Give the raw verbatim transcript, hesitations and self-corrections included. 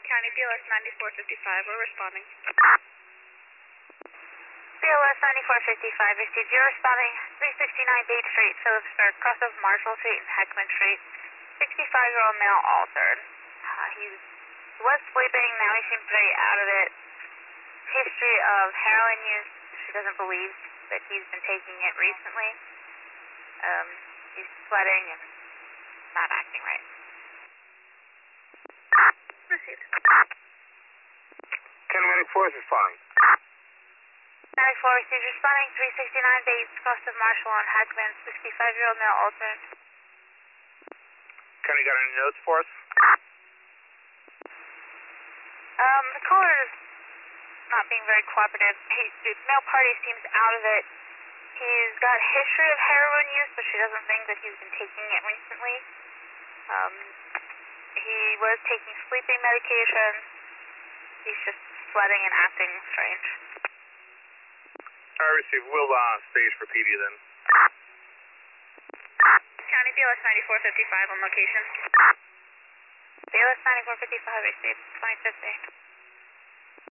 County, B L S ninety-four fifty-five, we're responding. B L S ninety-four fifty-five, received. You're responding three sixty-nine Dade Street, Phillipsburg, cross of Marshall Street and Heckman Street. sixty-five-year-old male altered. Uh, he was sleeping, now he seems very out of it. History of heroin use, she doesn't believe that he's been taking it recently. Um, he's sweating and not acting right. Received. County ninety-four is responding. ninety-four received, responding three sixty-nine Bates, cross of Marshall and Heckman, sixty-five-year-old male altered. County got any notes for us? Um, the caller is not being very cooperative. He, the male party seems out of it. He's got a history of heroin use, but she doesn't think that he's been taking it recently. Um, he was taking sleeping medication. He's just sweating and acting strange. All right, receive. We'll uh, stage for P D then. County, B L S ninety-four fifty-five on location. B L S ninety-four fifty-five, received, twenty fifty.